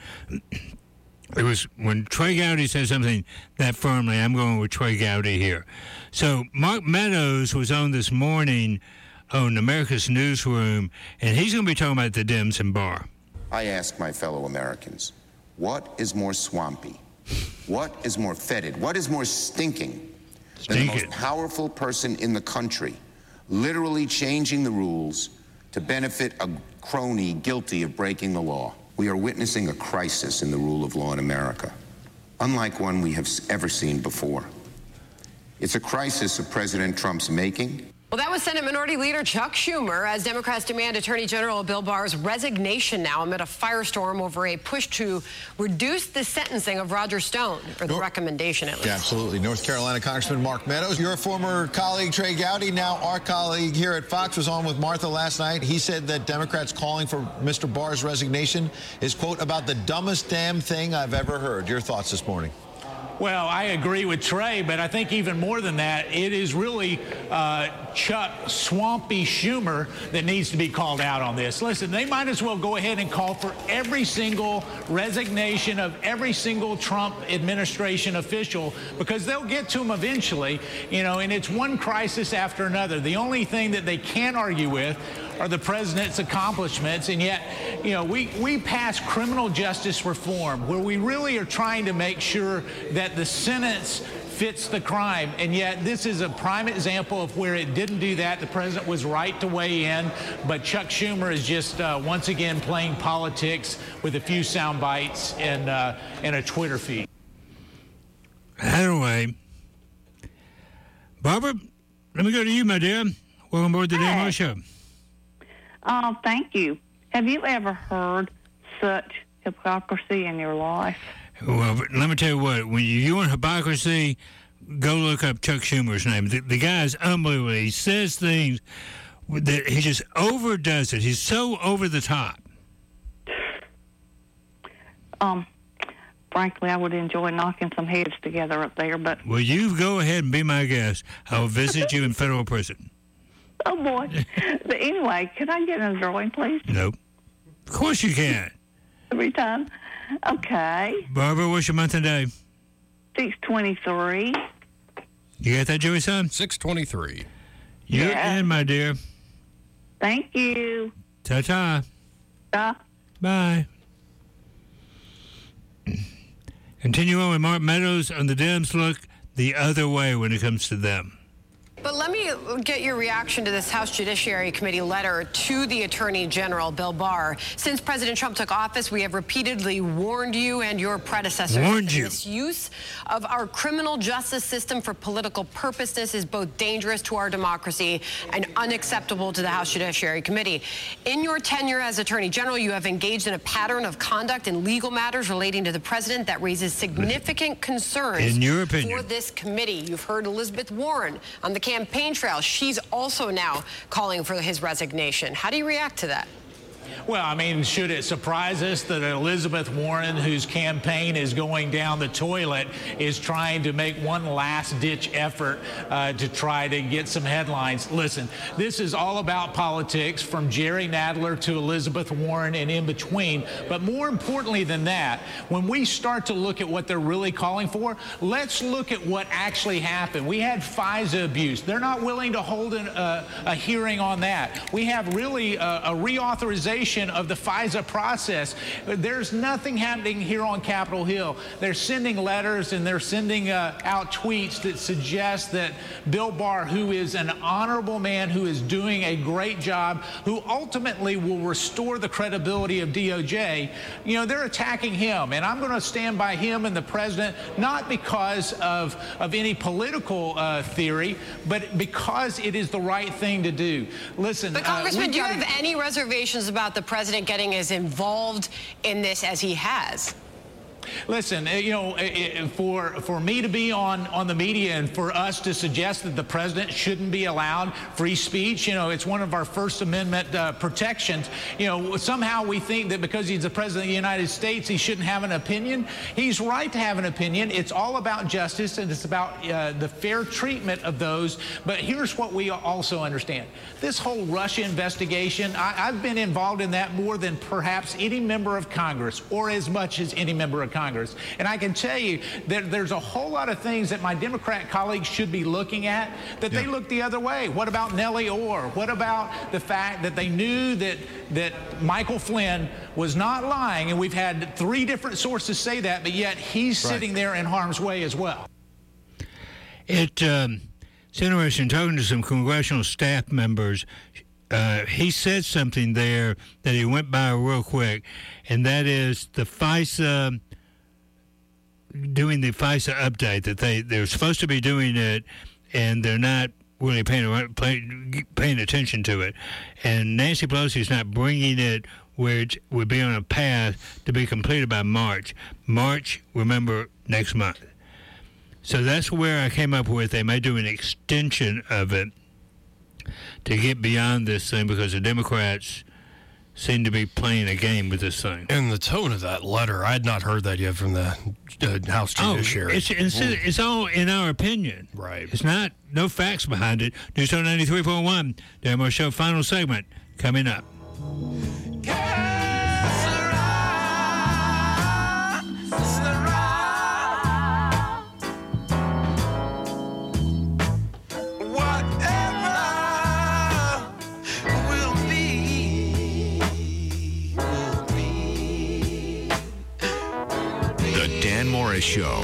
it was when Trey Gowdy said something that firmly, I'm going with Trey Gowdy here. So Mark Meadows was on this morning on America's Newsroom, and he's going to be talking about the Dems and Barr. I ask my fellow Americans, what is more swampy? What is more fetid? What is more stinking than the most powerful person in the country literally changing the rules to benefit a crony guilty of breaking the law? We are witnessing a crisis in the rule of law in America, unlike one we have ever seen before. It's a crisis of President Trump's making. Well, that was Senate Minority Leader Chuck Schumer as Democrats demand Attorney General Bill Barr's resignation now amid a firestorm over a push to reduce the sentencing of Roger Stone, or the North, recommendation at least. Yeah, absolutely. North Carolina Congressman Mark Meadows, your former colleague Trey Gowdy, now our colleague here at Fox, was on with Martha last night. He said that Democrats calling for Mister Barr's resignation is, quote, about the dumbest damn thing I've ever heard. Your thoughts this morning? Well, I agree with Trey, but I think even more than that, it is really uh, Chuck Swampy Schumer that needs to be called out on this. Listen, they might as well go ahead and call for every single resignation of every single Trump administration official, because they'll get to them eventually, you know, and it's one crisis after another. The only thing that they can't argue with are the president's accomplishments, and yet, you know, we, we pass criminal justice reform where we really are trying to make sure that the sentence fits the crime, and yet this is a prime example of where it didn't do that. The president was right to weigh in, but Chuck Schumer is just uh, once again playing politics with a few sound bites and, uh, and a Twitter feed. Anyway, Barbara, let me go to you, my dear. Welcome aboard the Demo Show. Oh, thank you. Have you ever heard such hypocrisy in your life. Well, but let me tell you what, when you want hypocrisy, go look up Chuck Schumer's name. The, the guy's unbelievable. He says things that he just overdoes it. He's so over the top. Um, frankly, I would enjoy knocking some heads together up there, but... Well, you go ahead and be my guest. I'll visit you in federal prison. Oh, boy. But anyway, can I get a drawing, please? Nope. Of course you can. Every time? Okay. Barbara, what's your month and day? six twenty-three. You got that, Joey, son? six twenty-three. You're Yeah. in, my dear. Thank you. Ta-ta. Bye. Bye. Continue on with Mark Meadows on the Dems look the other way when it comes to them. But let me get your reaction to this House Judiciary Committee letter to the Attorney General, Bill Barr. Since President Trump took office, we have repeatedly warned you and your predecessors Warned that you. this use of our criminal justice system for political purposes is both dangerous to our democracy and unacceptable to the House Judiciary Committee. In your tenure as Attorney General, you have engaged in a pattern of conduct in legal matters relating to the president that raises significant concerns In your opinion. for this committee. You've heard Elizabeth Warren on the campaign trail. She's also now calling for his resignation. How do you react to that? Well, I mean, should it surprise us that Elizabeth Warren, whose campaign is going down the toilet, is trying to make one last-ditch effort uh, to try to get some headlines? Listen, this is all about politics, from Jerry Nadler to Elizabeth Warren and in between. But more importantly than that, when we start to look at what they're really calling for, let's look at what actually happened. We had FISA abuse. They're not willing to hold an, uh, a hearing on that. We have really a, a reauthorization of the FISA process. There's nothing happening here on Capitol Hill. They're sending letters and they're sending uh, out tweets that suggest that Bill Barr, who is an honorable man, who is doing a great job, who ultimately will restore the credibility of D O J, you know, they're attacking him. And I'm going to stand by him and the president, not because of, of any political uh, theory, but because it is the right thing to do. Listen, But Congressman, uh, do you gotta- have any reservations about the president getting as involved in this as he has? Listen, uh, you know, uh, uh, for for me to be on on the media and for us to suggest that the president shouldn't be allowed free speech, you know, it's one of our First Amendment uh, protections. You know, somehow we think that because he's the president of the United States, he shouldn't have an opinion. He's right to have an opinion. It's all about justice and it's about uh, the fair treatment of those. But here's what we also understand: this whole Russia investigation, I, I've been involved in that more than perhaps any member of Congress, or as much as any member of Congress. Congress. And I can tell you that there's a whole lot of things that my Democrat colleagues should be looking at that yeah. they look the other way. What about Nellie Orr? What about the fact that they knew that that Michael Flynn was not lying? And we've had three different sources say that, but yet he's right. sitting there in harm's way as well. It, um, it's interesting talking to some congressional staff members. Uh, he said something there that he went by real quick, and that is the FISA, doing the FISA update, that they, they're supposed to be doing it, and they're not really paying, paying, paying attention to it. And Nancy Pelosi is not bringing it where it would be on a path to be completed by March. March, remember, next month. So that's where I came up with they may do an extension of it to get beyond this thing, because the Democrats seem to be playing a game with this thing. And the tone of that letter, I had not heard that yet from the uh, House Judiciary. Oh, it's, it's, it's all in our opinion. Right. It's not, no facts behind it. News Talk ninety-three point one, Demo Show, final segment coming up. Dan Morris Show.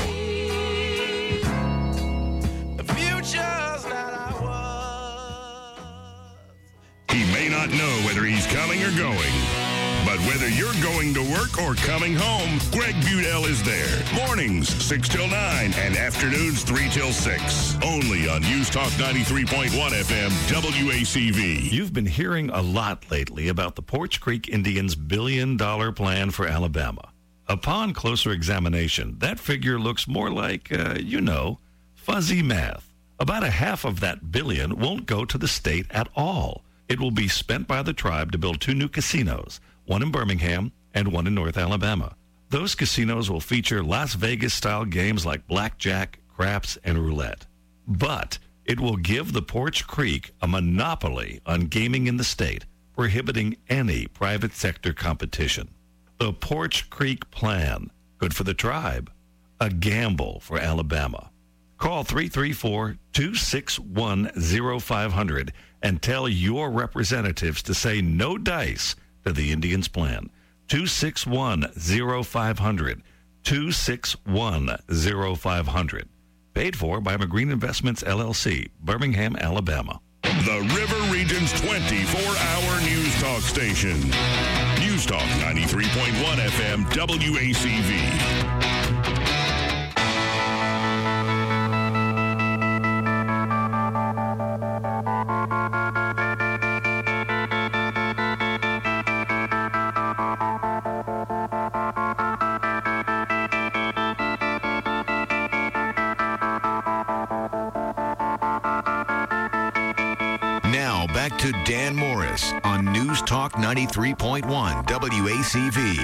He may not know whether he's coming or going, but whether you're going to work or coming home, Greg Budell is there. Mornings, six till nine, and afternoons, three till six. Only on News Talk ninety-three point one F M, W A C V. You've been hearing a lot lately about the Porch Creek Indians' billion dollar plan for Alabama. Upon closer examination, that figure looks more like, uh, you know, fuzzy math. About a half of that billion won't go to the state at all. It will be spent by the tribe to build two new casinos, one in Birmingham and one in North Alabama. Those casinos will feature Las Vegas-style games like blackjack, craps, and roulette. But it will give the Porch Creek a monopoly on gaming in the state, prohibiting any private sector competition. The Porch Creek Plan, good for the tribe, a gamble for Alabama. Call three three four, two six one, zero five hundred and tell your representatives to say no dice to the Indians' plan. two six one, zero five hundred, two six one, zero five hundred. Paid for by McGreen Investments, L L C, Birmingham, Alabama. The River Region's twenty-four hour news talk station. News Talk ninety-three point one F M W A C V. Now back to Dan Morris on News Talk ninety-three point one W A C V.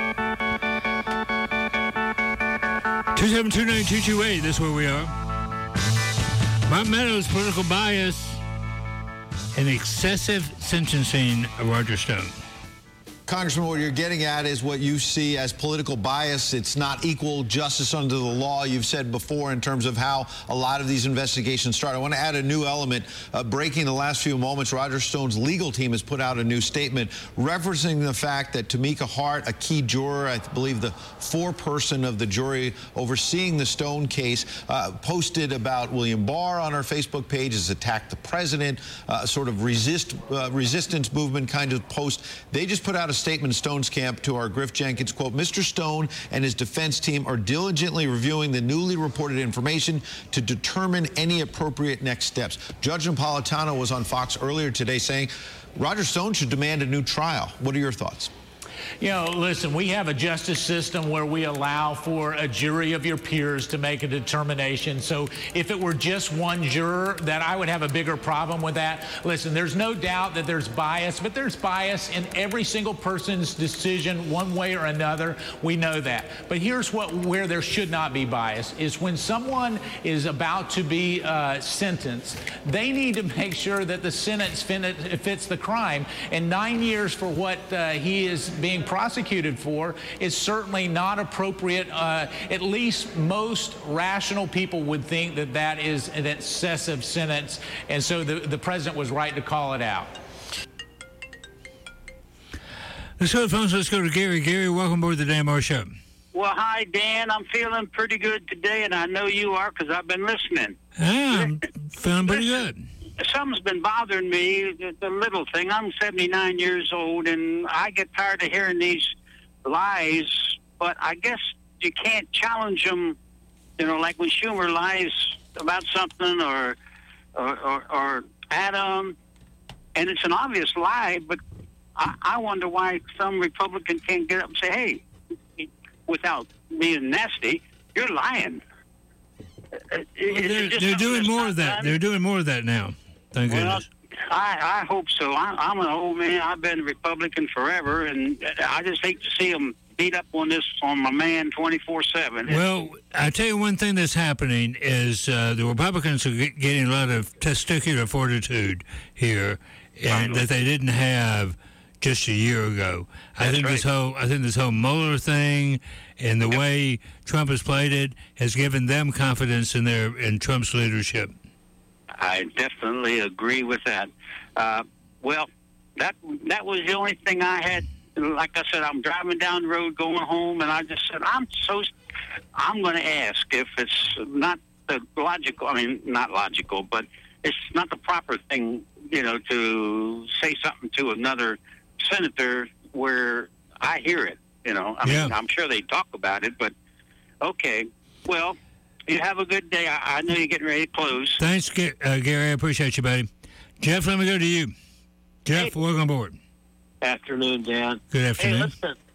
two seven two, nine two two eight, that's where we are. Mark Meadows, political bias and excessive sentencing of Roger Stone. Congressman, what you're getting at is what you see as political bias. It's not equal justice under the law. You've said before in terms of how a lot of these investigations start. I want to add a new element. Uh, breaking the last few moments, Roger Stone's legal team has put out a new statement referencing the fact that Tamika Hart, a key juror, I believe the foreperson of the jury overseeing the Stone case, uh, posted about William Barr on her Facebook page, has attacked the president, uh, sort of resist uh, resistance movement kind of post. They just put out a statement in Stone's camp to our Griff Jenkins, quote, Mister Stone and his defense team are diligently reviewing the newly reported information to determine any appropriate next steps. Judge Napolitano was on Fox earlier today saying Roger Stone should demand a new trial. What are your thoughts? You know, listen, we have a justice system where we allow for a jury of your peers to make a determination. So if it were just one juror, that I would have a bigger problem with that. Listen, there's no doubt that there's bias, but there's bias in every single person's decision one way or another. We know that. But here's what where there should not be bias is when someone is about to be uh, sentenced, they need to make sure that the sentence fits the crime. And nine years for what uh, he is being prosecuted for is certainly not appropriate. Uh, at least most rational people would think that that is an excessive sentence, and so the, the president was right to call it out. Let's go to the phones. Let's go to Gary. Gary, welcome aboard the Dan Morris Show. Well, hi, Dan. I'm feeling pretty good today, and I know you are because I've been listening. Yeah, I'm feeling pretty good. Something's been bothering me, the little thing. I'm seventy-nine years old, and I get tired of hearing these lies, but I guess you can't challenge them, you know, like when Schumer lies about something or, or, or, or Adam, and it's an obvious lie, but I, I wonder why some Republican can't get up and say, hey, without being nasty, you're lying. Well, they're they're doing more of that. Done? They're doing more of that now. Thank well, goodness. I, I hope so. I, I'm an old man. I've been a Republican forever, and I just hate to see them beat up on this on my man twenty-four seven. Well, I tell you one thing that's happening is uh, the Republicans are get, getting a lot of testicular fortitude here, and that they didn't have just a year ago. That's I think right. this whole I think this whole Mueller thing and the yep. way Trump has played it has given them confidence in their in Trump's leadership. I definitely agree with that. Uh, well, that that was the only thing I had. Like I said, I'm driving down the road going home, and I just said, I'm so. I'm going to ask if it's not the logical. I mean, not logical, but it's not the proper thing, you know, to say something to another senator where I hear it. You know, I yeah. mean, I'm sure they talk about it, but okay. Well, you have a good day. I, I know you're getting ready to close. Thanks, uh, Gary. I appreciate you, buddy. Jeff, let me go to you. Jeff, hey. welcome aboard. Afternoon, Dan. Good afternoon. Hey, listen,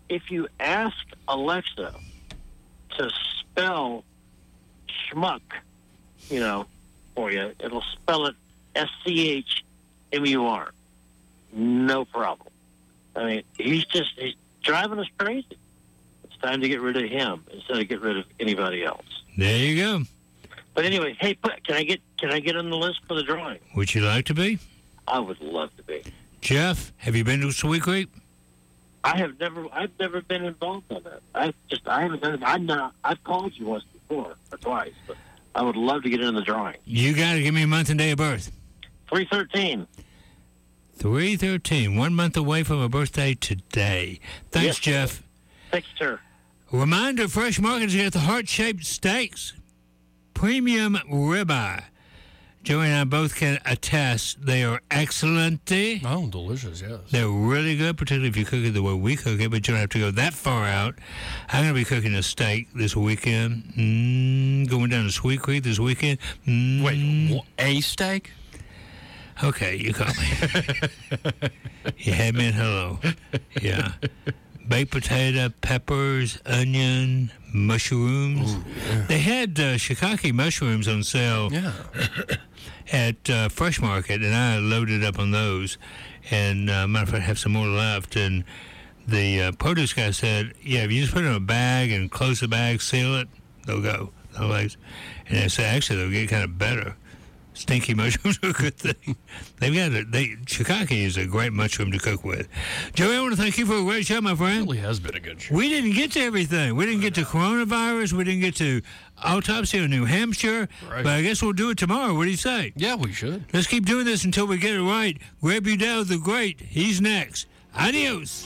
if you ask Alexa to spell schmuck, you know, for you, it'll spell it S C H M U R. No problem. I mean, he's just he's driving us crazy. It's time to get rid of him instead of get rid of anybody else. There you go. But anyway, hey, put- can I get can I get on the list for the drawing? Would you like to be? I would love to be. Jeff, have you been to Sweet Creek? I have never I've never been involved in that. I just I haven't done it. I'm not. I've called you once before or twice, but I would love to get in the drawing. You got to give me a month and day of birth. three thirteen. three thirteen, one month away from her birthday today. Thanks, Yes, Jeff. Thanks, sir. Reminder, Fresh Market's got the heart-shaped steaks. Premium ribeye. Joey and I both can attest they are excellent. Oh, delicious, yes. They're really good, particularly if you cook it the way we cook it, but you don't have to go that far out. I'm going to be cooking a steak this weekend. Mm, going down to Sweet Creek this weekend. Mm. Wait, a steak? Okay, you caught me. You had me at hello. Yeah. Baked potato, peppers, onion, mushrooms. Ooh, yeah. They had uh, shiitake mushrooms on sale yeah. at uh, Fresh Market, and I loaded up on those. And uh, matter of fact, I have some more left. And the uh, produce guy said, yeah, if you just put it in a bag and close the bag, seal it, they'll go. Otherwise, and I said, actually, they'll get kind of better. Stinky mushrooms are a good thing. They've got a, they shiitake is a great mushroom to cook with. Joey, I want to thank you for a great show, my friend. It really has been a good show. We didn't get to everything. We didn't get to coronavirus. We didn't get to autopsy of New Hampshire. Right. But I guess we'll do it tomorrow. What do you say? Yeah, we should. Let's keep doing this until we get it right. Greg Budell the Great. He's next. Adios.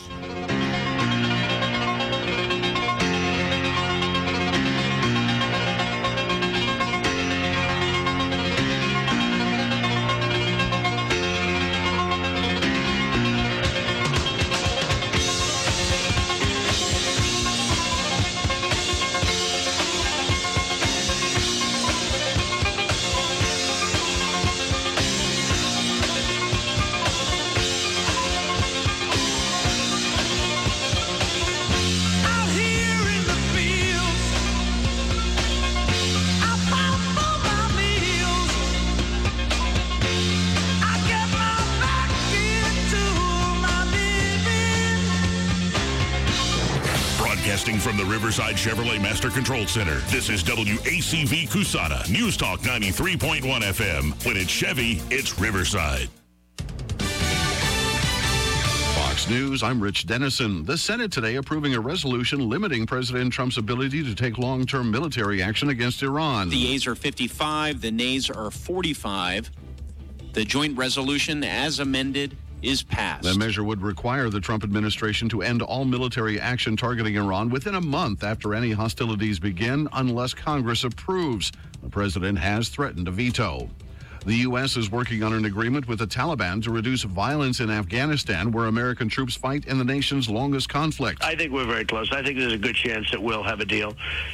Broadcasting from the Riverside Chevrolet Master Control Center, this is W A C V Cusana, News Talk ninety-three point one F M. When it's Chevy, it's Riverside. Fox News, I'm Rich Dennison. The Senate today approving a resolution limiting President Trump's ability to take long-term military action against Iran. The yeas are fifty-five, the nays are forty-five. The joint resolution, as amended, is passed. The measure would require the Trump administration to end all military action targeting Iran within a month after any hostilities begin, unless Congress approves. The president has threatened a veto. The U S is working on an agreement with the Taliban to reduce violence in Afghanistan, where American troops fight in the nation's longest conflict. I think we're very close. I think there's a good chance that we'll have a deal.